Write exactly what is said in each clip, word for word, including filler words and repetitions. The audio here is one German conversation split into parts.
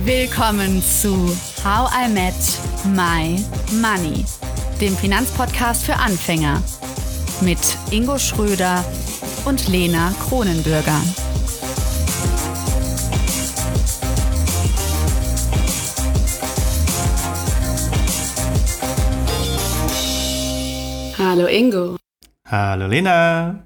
Willkommen zu How I Met My Money, dem Finanzpodcast für Anfänger mit Ingo Schröder und Lena Kronenbürger. Hallo Ingo. Hallo Lena.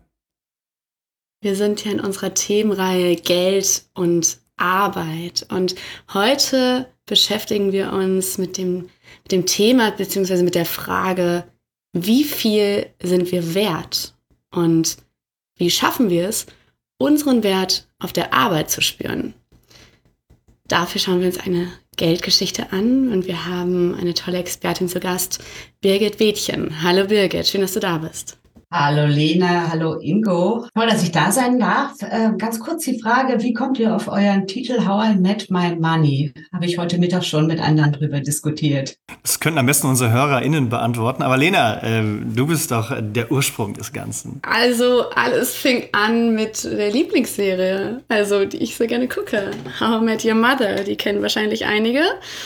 Wir sind ja in unserer Themenreihe Geld und Arbeit und heute beschäftigen wir uns mit dem, mit dem Thema bzw. mit der Frage, wie viel sind wir wert und wie schaffen wir es, unseren Wert auf der Arbeit zu spüren. Dafür schauen wir uns eine Geldgeschichte an und wir haben eine tolle Expertin zu Gast, Birgit Wädchen. Hallo Birgit, schön, dass du da bist. Hallo Lena, hallo Ingo. Toll, dass ich da sein darf. Äh, ganz kurz die Frage, wie kommt ihr auf euren Titel How I Met My Money? Habe ich heute Mittag schon mit anderen drüber diskutiert. Das könnten am besten unsere HörerInnen beantworten. Aber Lena, äh, du bist doch der Ursprung des Ganzen. Also alles fing an mit der Lieblingsserie, also die ich so gerne gucke. How I Met Your Mother, die kennen wahrscheinlich einige.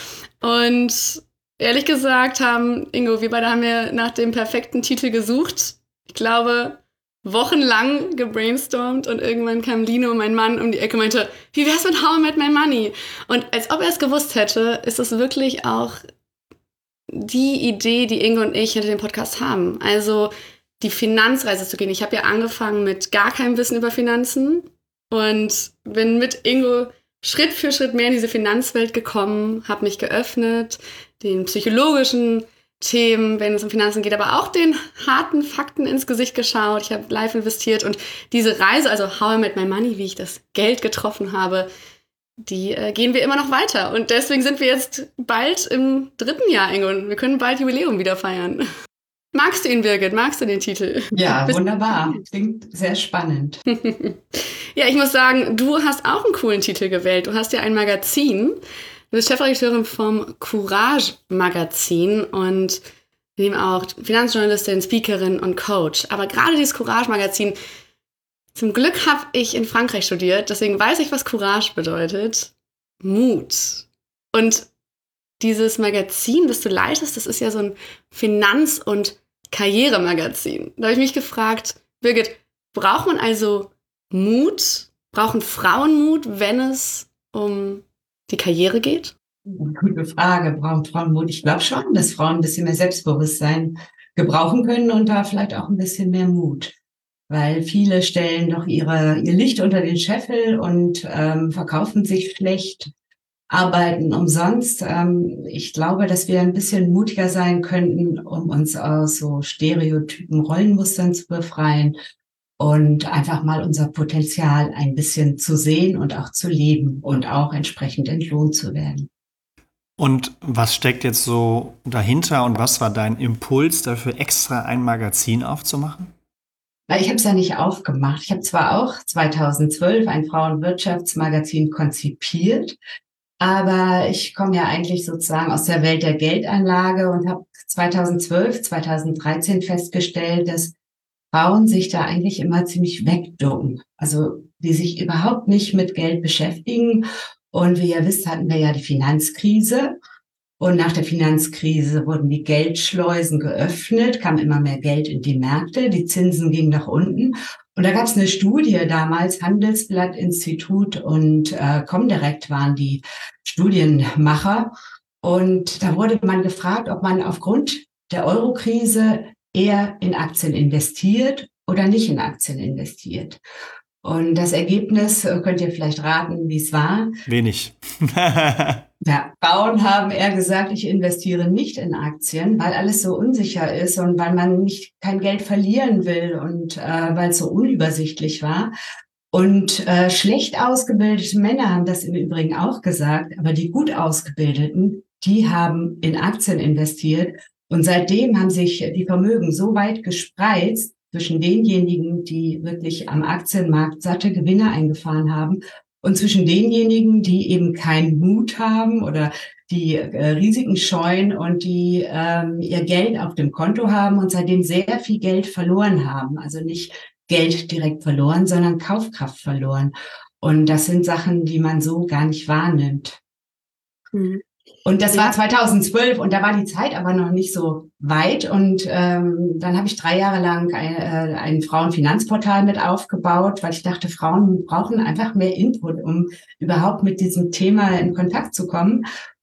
Und ehrlich gesagt haben, Ingo, wir beide haben ja nach dem perfekten Titel gesucht. Ich glaube, wochenlang gebrainstormt und irgendwann kam Lino, mein Mann, um die Ecke und meinte, wie wär's mit How I Met My Money? Und als ob er es gewusst hätte, ist das wirklich auch die Idee, die Ingo und ich hinter dem Podcast haben. Also die Finanzreise zu gehen. Ich habe ja angefangen mit gar keinem Wissen über Finanzen und bin mit Ingo Schritt für Schritt mehr in diese Finanzwelt gekommen, habe mich geöffnet, den psychologischen Themen, wenn es um Finanzen geht, aber auch den harten Fakten ins Gesicht geschaut. Ich habe live investiert und diese Reise, also How I Met My Money, wie ich das Geld getroffen habe, die äh, gehen wir immer noch weiter. Und deswegen sind wir jetzt bald im dritten Jahr, Ingo, und wir können bald Jubiläum wieder feiern. Magst du ihn, Birgit? Magst du den Titel? Ja, wunderbar. Klingt sehr spannend. Ja, ich muss sagen, du hast auch einen coolen Titel gewählt. Du hast ja ein Magazin. Du bist Chefredakteurin vom Courage-Magazin und eben auch Finanzjournalistin, Speakerin und Coach. Aber gerade dieses Courage-Magazin, zum Glück habe ich in Frankreich studiert, deswegen weiß ich, was Courage bedeutet. Mut. Und dieses Magazin, das du leitest, das ist ja so ein Finanz- und Karrieremagazin. Da habe ich mich gefragt, Birgit, braucht man also Mut? Brauchen Frauen Mut, wenn es um die Karriere geht? Gute Frage. Brauchen Frauen Mut? Ich glaube schon, dass Frauen ein bisschen mehr Selbstbewusstsein gebrauchen können und da vielleicht auch ein bisschen mehr Mut. Weil viele stellen doch ihre, ihr Licht unter den Scheffel und ähm, verkaufen sich schlecht, arbeiten umsonst. Ähm, ich glaube, dass wir ein bisschen mutiger sein könnten, um uns aus so stereotypen Rollenmustern zu befreien und einfach mal unser Potenzial ein bisschen zu sehen und auch zu leben und auch entsprechend entlohnt zu werden. Und was steckt jetzt so dahinter und was war dein Impuls dafür, extra ein Magazin aufzumachen? Ich habe es ja nicht aufgemacht. Ich habe zwar auch zweitausendzwölf ein Frauenwirtschaftsmagazin konzipiert, aber ich komme ja eigentlich sozusagen aus der Welt der Geldanlage und habe zweitausendzwölf, zweitausenddreizehn festgestellt, dass Frauen sich da eigentlich immer ziemlich wegducken. Also die sich überhaupt nicht mit Geld beschäftigen. Und wie ihr wisst, hatten wir ja die Finanzkrise. Und nach der Finanzkrise wurden die Geldschleusen geöffnet, kam immer mehr Geld in die Märkte, die Zinsen gingen nach unten. Und da gab es eine Studie damals, Handelsblatt-Institut und äh, Comdirect waren die Studienmacher. Und da wurde man gefragt, ob man aufgrund der Eurokrise eher in Aktien investiert oder nicht in Aktien investiert. Und das Ergebnis, könnt ihr vielleicht raten, wie es war? Wenig. Ja, Frauen haben eher gesagt, ich investiere nicht in Aktien, weil alles so unsicher ist und weil man nicht kein Geld verlieren will und äh, weil es so unübersichtlich war. Und äh, schlecht ausgebildete Männer haben das im Übrigen auch gesagt, aber die gut ausgebildeten, die haben in Aktien investiert. Und seitdem haben sich die Vermögen so weit gespreizt zwischen denjenigen, die wirklich am Aktienmarkt satte Gewinne eingefahren haben und zwischen denjenigen, die eben keinen Mut haben oder die äh, Risiken scheuen und die ähm, ihr Geld auf dem Konto haben und seitdem sehr viel Geld verloren haben. Also nicht Geld direkt verloren, sondern Kaufkraft verloren. Und das sind Sachen, die man so gar nicht wahrnimmt. Mhm. Und das war zweitausendzwölf und da war die Zeit aber noch nicht so weit. Und ähm, dann habe ich drei Jahre lang ein, äh, ein Frauenfinanzportal mit aufgebaut, weil ich dachte, Frauen brauchen einfach mehr Input, um überhaupt mit diesem Thema in Kontakt zu kommen.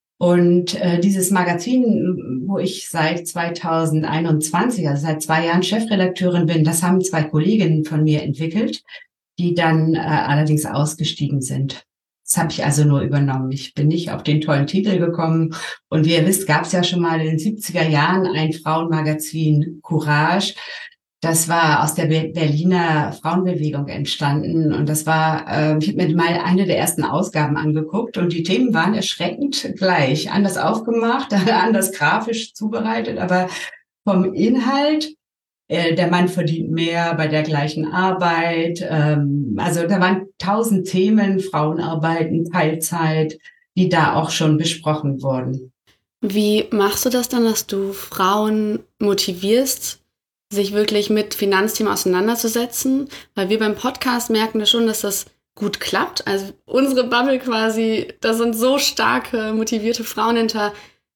Und äh, dieses Magazin, wo ich seit zweitausendeinundzwanzig, also seit zwei Jahren Chefredakteurin bin, das haben zwei Kolleginnen von mir entwickelt, die dann äh, allerdings ausgestiegen sind. Das habe ich also nur übernommen. Ich bin nicht auf den tollen Titel gekommen. Und wie ihr wisst, gab es ja schon mal in den siebziger Jahren ein Frauenmagazin, Courage. Das war aus der Berliner Frauenbewegung entstanden. Und das war, äh, ich habe mir mal eine der ersten Ausgaben angeguckt und die Themen waren erschreckend gleich. Anders aufgemacht, anders grafisch zubereitet, aber vom Inhalt, der Mann verdient mehr bei der gleichen Arbeit. Also da waren tausend Themen, Frauenarbeiten, Teilzeit, die da auch schon besprochen wurden. Wie machst du das dann, dass du Frauen motivierst, sich wirklich mit Finanzthemen auseinanderzusetzen? Weil wir beim Podcast merken wir schon, dass das gut klappt. Also unsere Bubble quasi, da sind so starke, motivierte Frauen hinter.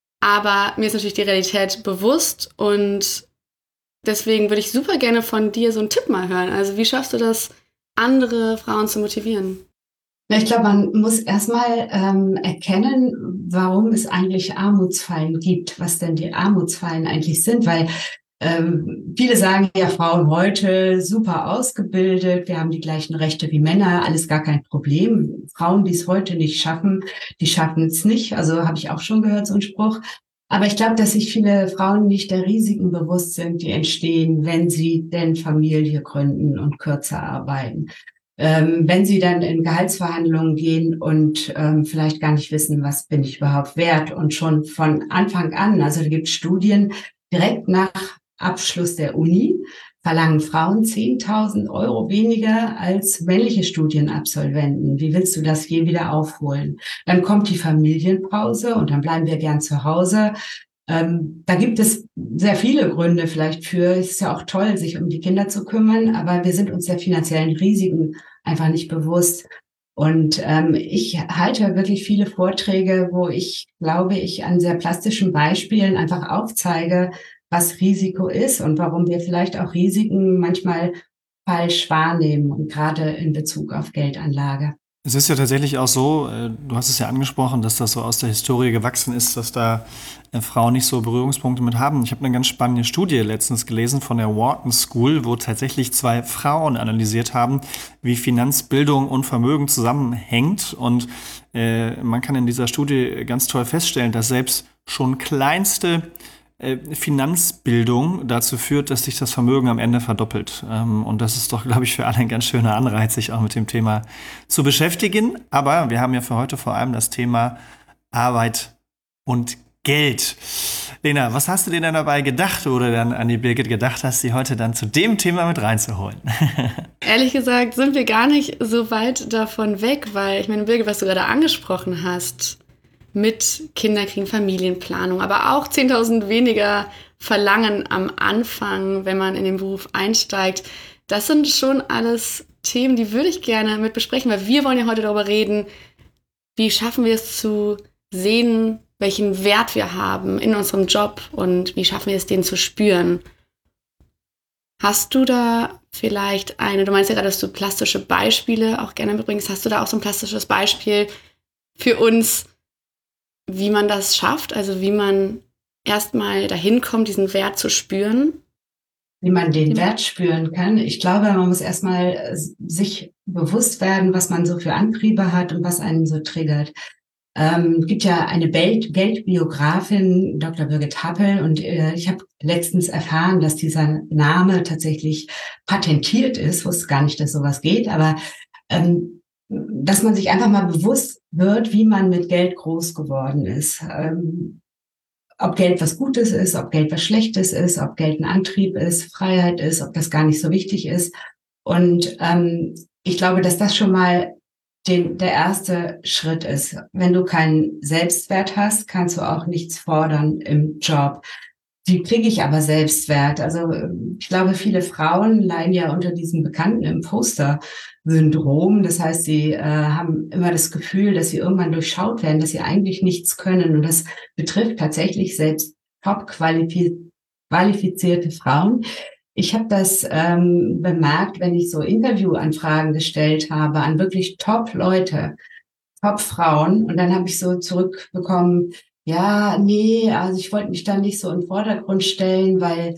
Aber mir ist natürlich die Realität bewusst und deswegen würde ich super gerne von dir so einen Tipp mal hören. Also wie schaffst du das, andere Frauen zu motivieren? Ja, ich glaube, man muss erstmal ähm, erkennen, warum es eigentlich Armutsfallen gibt, was denn die Armutsfallen eigentlich sind, weil ähm, viele sagen ja, Frauen heute super ausgebildet, wir haben die gleichen Rechte wie Männer, alles gar kein Problem. Frauen, die es heute nicht schaffen, die schaffen es nicht. Also habe ich auch schon gehört, so einen Spruch. Aber ich glaube, dass sich viele Frauen nicht der Risiken bewusst sind, die entstehen, wenn sie denn Familie gründen und kürzer arbeiten. Ähm, wenn sie dann in Gehaltsverhandlungen gehen und ähm, vielleicht gar nicht wissen, was bin ich überhaupt wert und schon von Anfang an, also da gibt es Studien, direkt nach Abschluss der Uni verlangen Frauen zehntausend Euro weniger als männliche Studienabsolventen. Wie willst du das je wieder aufholen? Dann kommt die Familienpause und dann bleiben wir gern zu Hause. Ähm, da gibt es sehr viele Gründe vielleicht für. Es ist ja auch toll, sich um die Kinder zu kümmern, aber wir sind uns der finanziellen Risiken einfach nicht bewusst. Und ähm, ich halte wirklich viele Vorträge, wo ich, glaube ich, an sehr plastischen Beispielen einfach aufzeige, was Risiko ist und warum wir vielleicht auch Risiken manchmal falsch wahrnehmen und gerade in Bezug auf Geldanlage. Es ist ja tatsächlich auch so, du hast es ja angesprochen, dass das so aus der Historie gewachsen ist, dass da Frauen nicht so Berührungspunkte mit haben. Ich habe eine ganz spannende Studie letztens gelesen von der Wharton School, wo tatsächlich zwei Frauen analysiert haben, wie Finanzbildung und Vermögen zusammenhängt. Und äh, man kann in dieser Studie ganz toll feststellen, dass selbst schon kleinste Finanzbildung dazu führt, dass sich das Vermögen am Ende verdoppelt. Und das ist doch, glaube ich, für alle ein ganz schöner Anreiz, sich auch mit dem Thema zu beschäftigen. Aber wir haben ja für heute vor allem das Thema Arbeit und Geld. Lena, was hast du dir denn dabei gedacht oder dann an die Birgit gedacht hast, sie heute dann zu dem Thema mit reinzuholen? Ehrlich gesagt sind wir gar nicht so weit davon weg, weil ich meine, Birgit, was du gerade angesprochen hast, mit Kinderkriegen, Familienplanung, aber auch zehntausend weniger Verlangen am Anfang, wenn man in den Beruf einsteigt. Das sind schon alles Themen, die würde ich gerne mit besprechen, weil wir wollen ja heute darüber reden, wie schaffen wir es zu sehen, welchen Wert wir haben in unserem Job und wie schaffen wir es, den zu spüren. Hast du da vielleicht eine, du meinst ja gerade, dass du plastische Beispiele auch gerne mitbringst, hast du da auch so ein plastisches Beispiel für uns, wie man das schafft, also wie man erstmal dahin kommt, diesen Wert zu spüren? Wie man den Wert spüren kann. Ich glaube, man muss erstmal sich bewusst werden, was man so für Antriebe hat und was einen so triggert. Ähm, es gibt ja eine Geld- Geldbiografin, Doktor Birgit Happel, und äh, ich habe letztens erfahren, dass dieser Name tatsächlich patentiert ist. Wusste gar nicht, dass sowas geht, aber ähm, dass man sich einfach mal bewusst wird, wie man mit Geld groß geworden ist. Ähm, ob Geld was Gutes ist, ob Geld was Schlechtes ist, ob Geld ein Antrieb ist, Freiheit ist, ob das gar nicht so wichtig ist. Und ähm, ich glaube, dass das schon mal den, der erste Schritt ist. Wenn du keinen Selbstwert hast, kannst du auch nichts fordern im Job. Die kriege ich aber Selbstwert. Also ich glaube, viele Frauen leiden ja unter diesem bekannten Imposter-Syndrom. Das heißt, sie äh, haben immer das Gefühl, dass sie irgendwann durchschaut werden, dass sie eigentlich nichts können. Und das betrifft tatsächlich selbst top qualifizierte Frauen. Ich habe das ähm, bemerkt, wenn ich so Interviewanfragen gestellt habe an wirklich Top-Leute, Top-Frauen. Und dann habe ich so zurückbekommen, ja, nee, also ich wollte mich da nicht so in den Vordergrund stellen, weil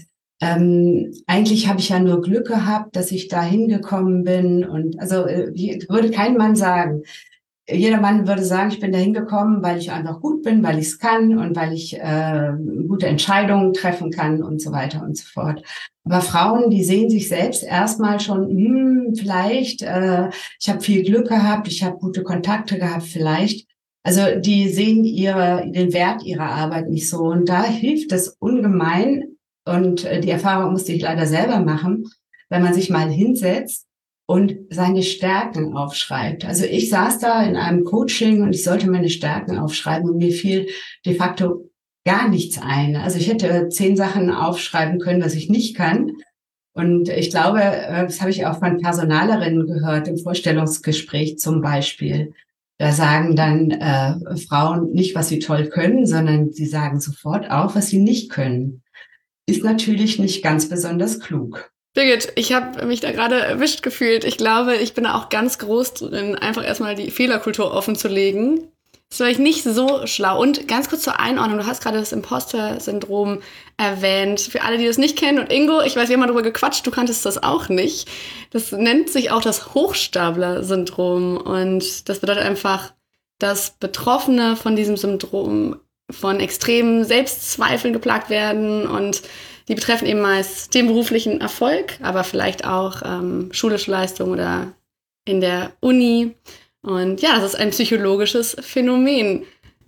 ähm, eigentlich habe ich ja nur Glück gehabt, dass ich da hingekommen bin. Und also äh, würde kein Mann sagen. Jeder Mann würde sagen, ich bin da hingekommen, weil ich einfach gut bin, weil ich es kann und weil ich äh, gute Entscheidungen treffen kann und so weiter und so fort. Aber Frauen, die sehen sich selbst erstmal schon, hm, vielleicht, äh, ich habe viel Glück gehabt, ich habe gute Kontakte gehabt, vielleicht. Also die sehen ihre, den Wert ihrer Arbeit nicht so. Und da hilft es ungemein. Und äh, die Erfahrung musste ich leider selber machen, wenn man sich mal hinsetzt und seine Stärken aufschreibt. Also ich saß da in einem Coaching und ich sollte meine Stärken aufschreiben und mir fiel de facto gar nichts ein. Also ich hätte zehn Sachen aufschreiben können, was ich nicht kann. Und ich glaube, das habe ich auch von Personalerinnen gehört, im Vorstellungsgespräch zum Beispiel. Da sagen dann äh, Frauen nicht, was sie toll können, sondern sie sagen sofort auch, was sie nicht können. Ist natürlich nicht ganz besonders klug. Birgit, ich habe mich da gerade erwischt gefühlt. Ich glaube, ich bin da auch ganz groß drin, einfach erstmal die Fehlerkultur offen zu legen. Das war ich nicht so schlau. Und ganz kurz zur Einordnung, du hast gerade das Imposter-Syndrom erwähnt. Für alle, die das nicht kennen, und Ingo, ich weiß, wir haben mal drüber gequatscht, du kanntest das auch nicht. Das nennt sich auch das Hochstapler-Syndrom. Und das bedeutet einfach, dass Betroffene von diesem Syndrom von extremen Selbstzweifeln geplagt werden, und die betreffen eben meist den beruflichen Erfolg, aber vielleicht auch ähm, schulische Leistung oder in der Uni. Und ja, das ist ein psychologisches Phänomen.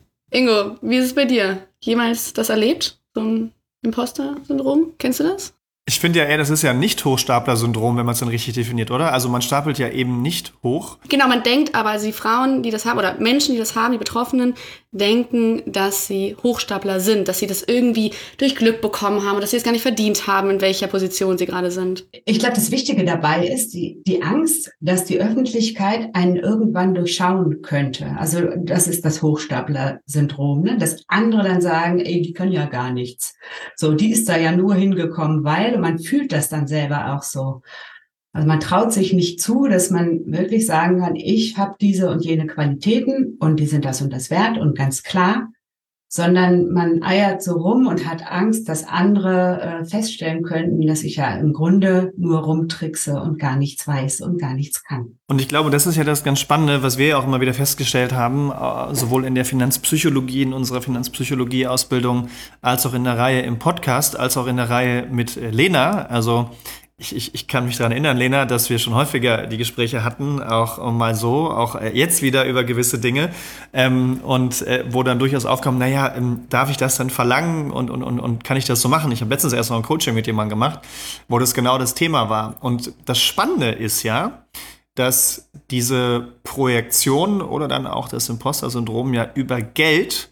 Ingo, wie ist es bei dir? Jemals das erlebt? So ein Imposter-Syndrom? Kennst du das? Ich finde ja eher, das ist ja ein Nicht-Hochstapler-Syndrom, wenn man es dann richtig definiert, oder? Also man stapelt ja eben nicht hoch. Genau, man denkt aber, die Frauen, die das haben, oder Menschen, die das haben, die Betroffenen, denken, dass sie Hochstapler sind, dass sie das irgendwie durch Glück bekommen haben und dass sie es gar nicht verdient haben, in welcher Position sie gerade sind. Ich glaube, das Wichtige dabei ist die, die Angst, dass die Öffentlichkeit einen irgendwann durchschauen könnte. Also das ist das Hochstapler-Syndrom, ne? Dass andere dann sagen, ey, die können ja gar nichts. So, die ist da ja nur hingekommen, weil, und man fühlt das dann selber auch so. Also man traut sich nicht zu, dass man wirklich sagen kann, ich habe diese und jene Qualitäten und die sind das und das wert und ganz klar, sondern man eiert so rum und hat Angst, dass andere äh, feststellen könnten, dass ich ja im Grunde nur rumtrickse und gar nichts weiß und gar nichts kann. Und ich glaube, das ist ja das ganz Spannende, was wir ja auch immer wieder festgestellt haben, sowohl in der Finanzpsychologie, in unserer Finanzpsychologie-Ausbildung, als auch in der Reihe im Podcast, als auch in der Reihe mit Lena. Also Ich, ich, ich kann mich daran erinnern, Lena, dass wir schon häufiger die Gespräche hatten, auch mal so, auch jetzt wieder über gewisse Dinge, ähm, und äh, wo dann durchaus aufkam, naja, ähm, darf ich das dann verlangen und, und, und, und kann ich das so machen? Ich habe letztens erst noch ein Coaching mit jemandem gemacht, wo das genau das Thema war. Und das Spannende ist ja, dass diese Projektion oder dann auch das Imposter-Syndrom ja über Geld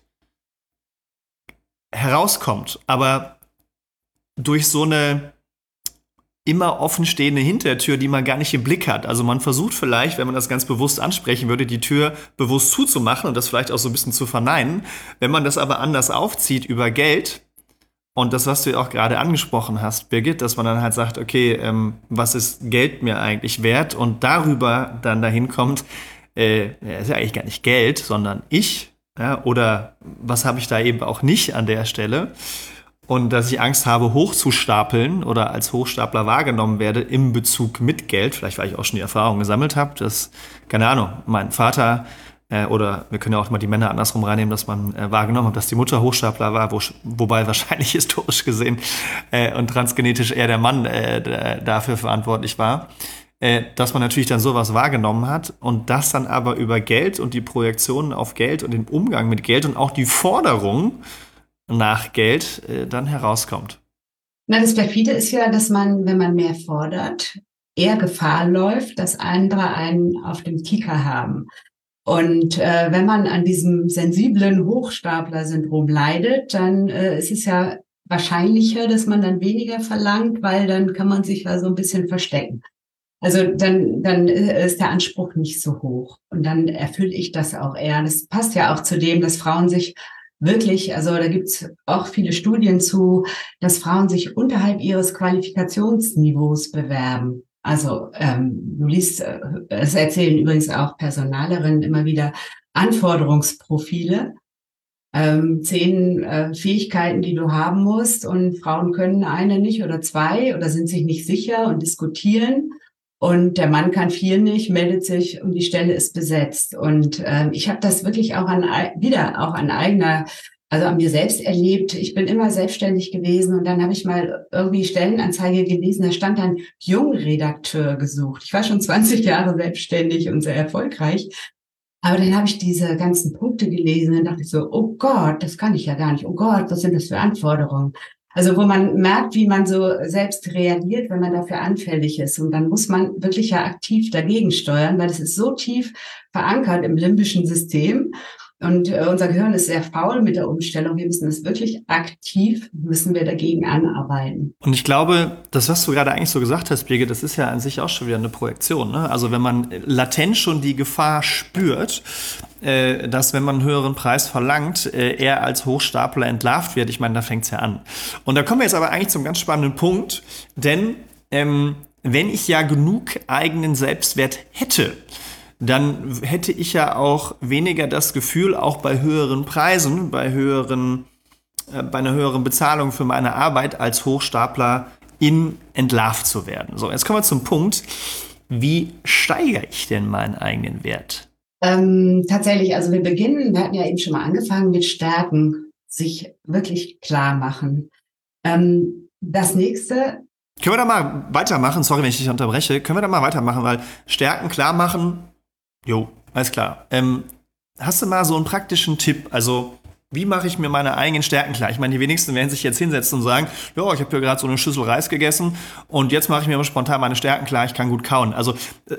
herauskommt, aber durch so eine immer offenstehende Hintertür, die man gar nicht im Blick hat. Also man versucht vielleicht, wenn man das ganz bewusst ansprechen würde, die Tür bewusst zuzumachen und das vielleicht auch so ein bisschen zu verneinen. Wenn man das aber anders aufzieht über Geld und das, was du ja auch gerade angesprochen hast, Birgit, dass man dann halt sagt, okay, ähm, was ist Geld mir eigentlich wert? Und darüber dann dahin kommt, äh, ist ja eigentlich gar nicht Geld, sondern ich, ja, oder was habe ich da eben auch nicht an der Stelle? Und dass ich Angst habe, hochzustapeln oder als Hochstapler wahrgenommen werde im Bezug mit Geld. Vielleicht, weil ich auch schon die Erfahrung gesammelt habe, dass, keine Ahnung, mein Vater äh, oder wir können ja auch mal die Männer andersrum reinnehmen, dass man äh, wahrgenommen hat, dass die Mutter Hochstapler war, wo, wobei wahrscheinlich historisch gesehen äh, und transgenetisch eher der Mann äh, dafür verantwortlich war. Äh, dass man natürlich dann sowas wahrgenommen hat und das dann aber über Geld und die Projektionen auf Geld und den Umgang mit Geld und auch die Forderung nach Geld äh, dann herauskommt. Na, das Perfide ist ja, dass man, wenn man mehr fordert, eher Gefahr läuft, dass andere einen auf dem Kieker haben. Und äh, wenn man an diesem sensiblen Hochstapler-Syndrom leidet, dann äh, ist es ja wahrscheinlicher, dass man dann weniger verlangt, weil dann kann man sich ja so ein bisschen verstecken. Also dann, dann ist der Anspruch nicht so hoch. Und dann erfülle ich das auch eher. Das passt ja auch zu dem, dass Frauen sich wirklich, also da gibt's auch viele Studien zu, dass Frauen sich unterhalb ihres Qualifikationsniveaus bewerben. Also ähm, du liest, es erzählen übrigens auch Personalerinnen immer wieder Anforderungsprofile, ähm, zehn äh, Fähigkeiten, die du haben musst, und Frauen können eine nicht oder zwei oder sind sich nicht sicher und diskutieren. Und der Mann kann viel nicht, meldet sich und die Stelle ist besetzt. Und ähm, ich habe das wirklich auch an wieder auch an eigener, also an mir selbst erlebt. Ich bin immer selbstständig gewesen und dann habe ich mal irgendwie Stellenanzeige gelesen, da stand dann Jungredakteur gesucht. Ich war schon zwanzig Jahre selbstständig und sehr erfolgreich. Aber dann habe ich diese ganzen Punkte gelesen und dachte ich so, oh Gott, das kann ich ja gar nicht. Oh Gott, was sind das für Anforderungen? Also wo man merkt, wie man so selbst reagiert, wenn man dafür anfällig ist. Und dann muss man wirklich ja aktiv dagegen steuern, weil es ist so tief verankert im limbischen System. Und äh, unser Gehirn ist sehr faul mit der Umstellung. Wir müssen das wirklich aktiv, müssen wir dagegen anarbeiten. Und ich glaube, das, was du gerade eigentlich so gesagt hast, Birgit, das ist ja an sich auch schon wieder eine Projektion, ne? Also wenn man latent schon die Gefahr spürt, äh, dass, wenn man einen höheren Preis verlangt, äh, er als Hochstapler entlarvt wird, ich meine, da fängt's ja an. Und da kommen wir jetzt aber eigentlich zum ganz spannenden Punkt, denn ähm, wenn ich ja genug eigenen Selbstwert hätte, dann hätte ich ja auch weniger das Gefühl, auch bei höheren Preisen, bei höheren, äh, bei einer höheren Bezahlung für meine Arbeit als Hochstapler in entlarvt zu werden. So, jetzt kommen wir zum Punkt, wie steigere ich denn meinen eigenen Wert? Ähm, tatsächlich, also wir beginnen, wir hatten ja eben schon mal angefangen mit Stärken, sich wirklich klar machen. Ähm, das nächste. Können wir da mal weitermachen? Sorry, wenn ich dich unterbreche. Können wir da mal weitermachen, weil Stärken klar machen. Jo, alles klar. Ähm, hast du mal so einen praktischen Tipp? Also, wie mache ich mir meine eigenen Stärken klar? Ich meine, die wenigsten werden sich jetzt hinsetzen und sagen, ja, ich habe hier gerade so eine Schüssel Reis gegessen und jetzt mache ich mir mal spontan meine Stärken klar, ich kann gut kauen. Also,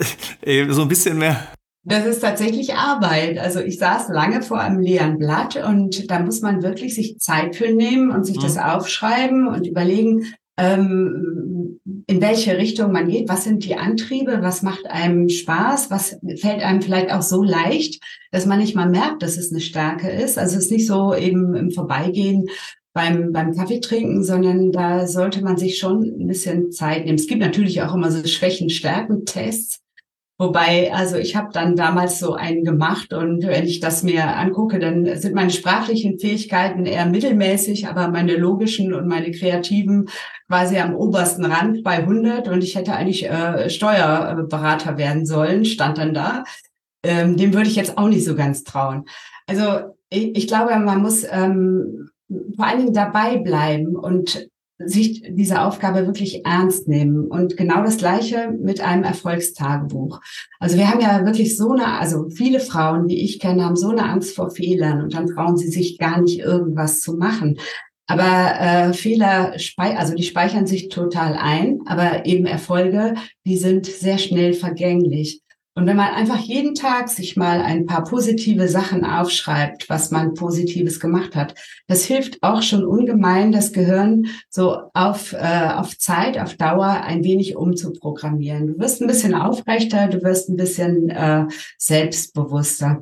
äh, so ein bisschen mehr. Das ist tatsächlich Arbeit. Also ich saß lange vor einem leeren Blatt und da muss man wirklich sich Zeit für nehmen und sich mhm. das aufschreiben und überlegen, ähm, in welche Richtung man geht, was sind die Antriebe, was macht einem Spaß, was fällt einem vielleicht auch so leicht, dass man nicht mal merkt, dass es eine Stärke ist. Also es ist nicht so eben im Vorbeigehen beim beim Kaffee trinken, sondern da sollte man sich schon ein bisschen Zeit nehmen. Es gibt natürlich auch immer so Schwächen-Stärken-Tests. Wobei, also ich habe dann damals so einen gemacht und wenn ich das mir angucke, dann sind meine sprachlichen Fähigkeiten eher mittelmäßig, aber meine logischen und meine kreativen quasi am obersten Rand bei hundert und ich hätte eigentlich äh, Steuerberater werden sollen, stand dann da. Ähm, dem würde ich jetzt auch nicht so ganz trauen. Also ich, ich glaube, man muss ähm, vor allen Dingen dabei bleiben und sich diese Aufgabe wirklich ernst nehmen. Und genau das Gleiche mit einem Erfolgstagebuch. Also wir haben ja wirklich so eine, also viele Frauen, die ich kenne, haben so eine Angst vor Fehlern und dann trauen sie sich gar nicht, irgendwas zu machen. Aber äh, Fehler, spei- also die speichern sich total ein, aber eben Erfolge, die sind sehr schnell vergänglich. Und wenn man einfach jeden Tag sich mal ein paar positive Sachen aufschreibt, was man Positives gemacht hat, das hilft auch schon ungemein, das Gehirn so auf, äh, auf Zeit, auf Dauer ein wenig umzuprogrammieren. Du wirst ein bisschen aufrechter, du wirst ein bisschen äh, selbstbewusster.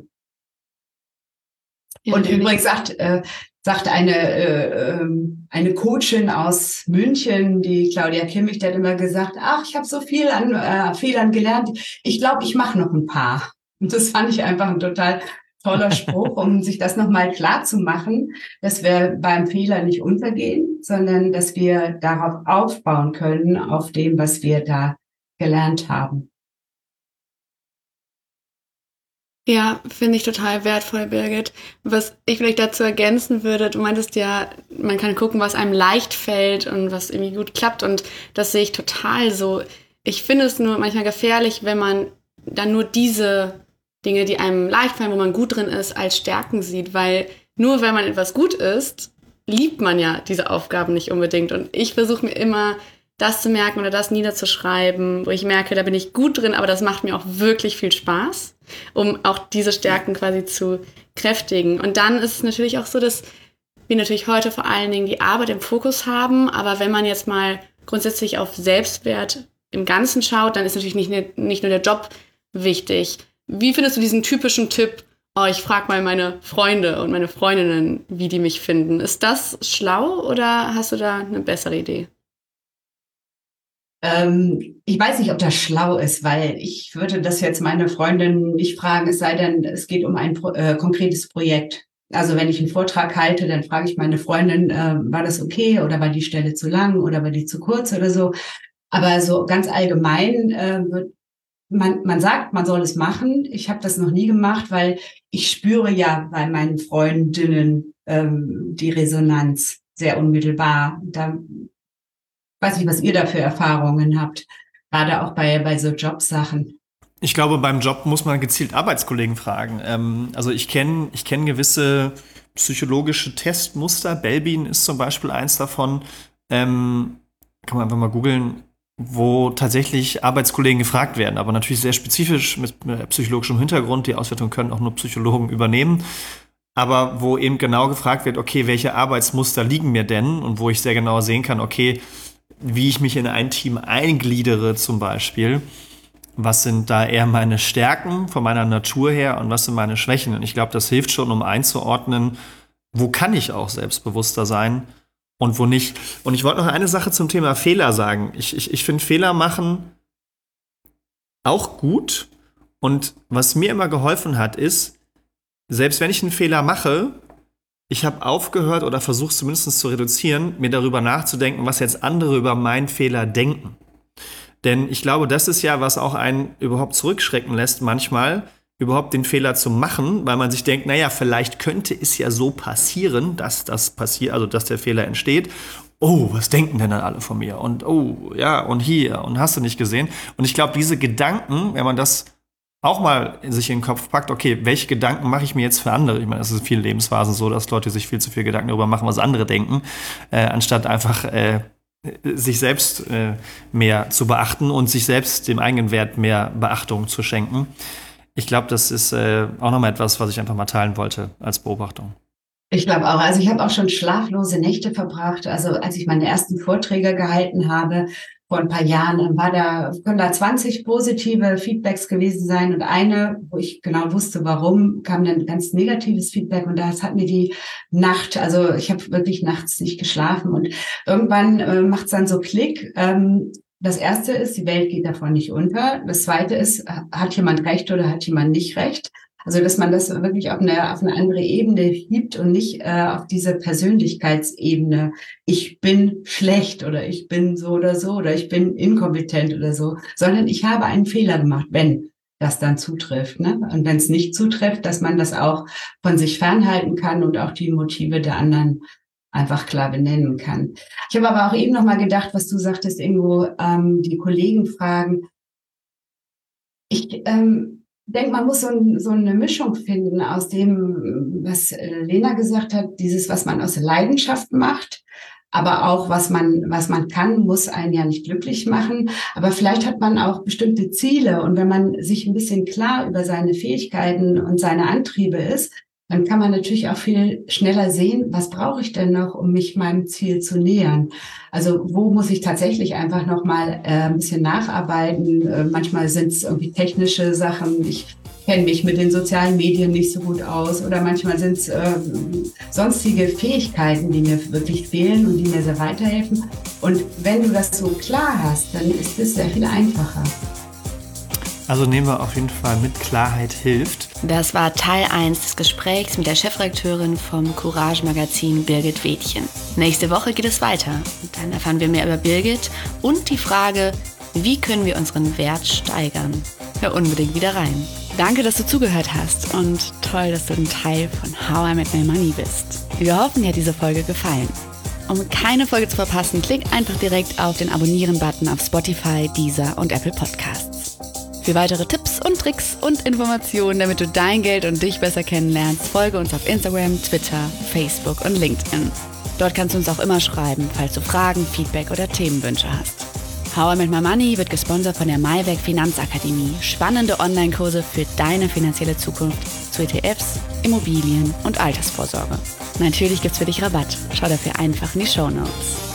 Ja, und übrigens sagt, äh, sagt eine, äh, eine Coachin aus München, die Claudia Kimmich, die hat immer gesagt, ach, ich habe so viel an äh, Fehlern gelernt, ich glaube, ich mache noch ein paar. Und das fand ich einfach ein total toller Spruch, um sich das nochmal klar zu machen, dass wir beim Fehler nicht untergehen, sondern dass wir darauf aufbauen können, auf dem, was wir da gelernt haben. Ja, finde ich total wertvoll, Birgit. Was ich vielleicht dazu ergänzen würde, du meintest ja, man kann gucken, was einem leicht fällt und was irgendwie gut klappt und das sehe ich total so. Ich finde es nur manchmal gefährlich, wenn man dann nur diese Dinge, die einem leicht fallen, wo man gut drin ist, als Stärken sieht, weil nur wenn man etwas gut ist, liebt man ja diese Aufgaben nicht unbedingt und ich versuche mir immer das zu merken oder das niederzuschreiben, wo ich merke, da bin ich gut drin, aber das macht mir auch wirklich viel Spaß, um auch diese Stärken quasi zu kräftigen. Und dann ist es natürlich auch so, dass wir natürlich heute vor allen Dingen die Arbeit im Fokus haben. Aber wenn man jetzt mal grundsätzlich auf Selbstwert im Ganzen schaut, dann ist natürlich nicht, nicht nur der Job wichtig. Wie findest du diesen typischen Tipp, oh, ich frage mal meine Freunde und meine Freundinnen, wie die mich finden? Ist das schlau oder hast du da eine bessere Idee? Ähm, ich weiß nicht, ob das schlau ist, weil ich würde das jetzt meine Freundin nicht fragen, es sei denn, es geht um ein äh, konkretes Projekt. Also wenn ich einen Vortrag halte, dann frage ich meine Freundin, äh, war das okay oder war die Stelle zu lang oder war die zu kurz oder so. Aber so ganz allgemein äh, wird man, man sagt, man soll es machen. Ich habe das noch nie gemacht, weil ich spüre ja bei meinen Freundinnen ähm, die Resonanz sehr unmittelbar. Da weiß nicht, was ihr da für Erfahrungen habt, gerade auch bei, bei so Jobsachen. Ich glaube, beim Job muss man gezielt Arbeitskollegen fragen. Ähm, also ich kenne ich kenn gewisse psychologische Testmuster. Belbin ist zum Beispiel eins davon. Ähm, kann man einfach mal googeln, wo tatsächlich Arbeitskollegen gefragt werden, aber natürlich sehr spezifisch mit psychologischem Hintergrund. Die Auswertung können auch nur Psychologen übernehmen. Aber wo eben genau gefragt wird, okay, welche Arbeitsmuster liegen mir denn? Und wo ich sehr genau sehen kann, okay, wie ich mich in ein Team eingliedere zum Beispiel. Was sind da eher meine Stärken von meiner Natur her und was sind meine Schwächen? Und ich glaube, das hilft schon, um einzuordnen, wo kann ich auch selbstbewusster sein und wo nicht. Und ich wollte noch eine Sache zum Thema Fehler sagen. Ich, ich, ich finde Fehler machen auch gut. Und was mir immer geholfen hat, ist, selbst wenn ich einen Fehler mache, ich habe aufgehört oder versucht zumindest zu reduzieren, mir darüber nachzudenken, was jetzt andere über meinen Fehler denken. Denn ich glaube, das ist ja, was auch einen überhaupt zurückschrecken lässt, manchmal überhaupt den Fehler zu machen, weil man sich denkt, naja, vielleicht könnte es ja so passieren, dass das passiert, also dass der Fehler entsteht. Oh, was denken denn dann alle von mir? Und oh, ja, und hier, und hast du nicht gesehen? Und ich glaube, diese Gedanken, wenn man das auch mal sich in den Kopf packt, okay, welche Gedanken mache ich mir jetzt für andere? Ich meine, es ist in vielen Lebensphasen so, dass Leute sich viel zu viel Gedanken darüber machen, was andere denken, äh, anstatt einfach äh, sich selbst äh, mehr zu beachten und sich selbst dem eigenen Wert mehr Beachtung zu schenken. Ich glaube, das ist äh, auch nochmal etwas, was ich einfach mal teilen wollte als Beobachtung. Ich glaube auch. Also ich habe auch schon schlaflose Nächte verbracht. Also als ich meine ersten Vorträge gehalten habe, vor ein paar Jahren, war da, können da zwanzig positive Feedbacks gewesen sein und eine, wo ich genau wusste, warum, kam dann ganz negatives Feedback und das hat mir die Nacht, also ich habe wirklich nachts nicht geschlafen und irgendwann äh, macht es dann so Klick. Ähm, das erste ist, die Welt geht davon nicht unter. Das zweite ist, hat jemand recht oder hat jemand nicht recht? Also, dass man das wirklich auf eine, auf eine andere Ebene hebt und nicht äh, auf diese Persönlichkeitsebene. Ich bin schlecht oder ich bin so oder so oder ich bin inkompetent oder so, sondern ich habe einen Fehler gemacht, wenn das dann zutrifft, ne? Und wenn es nicht zutrifft, dass man das auch von sich fernhalten kann und auch die Motive der anderen einfach klar benennen kann. Ich habe aber auch eben noch mal gedacht, was du sagtest, Ingo, ähm, die Kollegen fragen. Ich ähm, Ich denke, man muss so, ein, so eine Mischung finden aus dem, was Lena gesagt hat, dieses, was man aus Leidenschaft macht, aber auch, was man, was man kann, muss einen ja nicht glücklich machen. Aber vielleicht hat man auch bestimmte Ziele und wenn man sich ein bisschen klar über seine Fähigkeiten und seine Antriebe ist, dann kann man natürlich auch viel schneller sehen, was brauche ich denn noch, um mich meinem Ziel zu nähern. Also wo muss ich tatsächlich einfach noch mal äh, ein bisschen nacharbeiten. Äh, manchmal sind es irgendwie technische Sachen. Ich kenne mich mit den sozialen Medien nicht so gut aus. Oder manchmal sind es äh, sonstige Fähigkeiten, die mir wirklich fehlen und die mir sehr weiterhelfen. Und wenn du das so klar hast, dann ist es sehr viel einfacher. Also nehmen wir auf jeden Fall mit, Klarheit hilft. Das war Teil eins des Gesprächs mit der Chefredakteurin vom Courage-Magazin Birgit Wädchen. Nächste Woche geht es weiter. Dann erfahren wir mehr über Birgit und die Frage, wie können wir unseren Wert steigern? Hör unbedingt wieder rein. Danke, dass du zugehört hast und toll, dass du ein Teil von How I Met My Money bist. Wir hoffen, dir hat diese Folge gefallen. Um keine Folge zu verpassen, klick einfach direkt auf den Abonnieren-Button auf Spotify, Deezer und Apple Podcasts. Für weitere Tipps und Tricks und Informationen, damit du dein Geld und dich besser kennenlernst, folge uns auf Instagram, Twitter, Facebook und LinkedIn. Dort kannst du uns auch immer schreiben, falls du Fragen, Feedback oder Themenwünsche hast. How I Met My Money wird gesponsert von der Maiwerk Finanzakademie. Spannende Online-Kurse für deine finanzielle Zukunft zu zu E T Fs, Immobilien und Altersvorsorge. Natürlich gibt's für dich Rabatt. Schau dafür einfach in die Shownotes.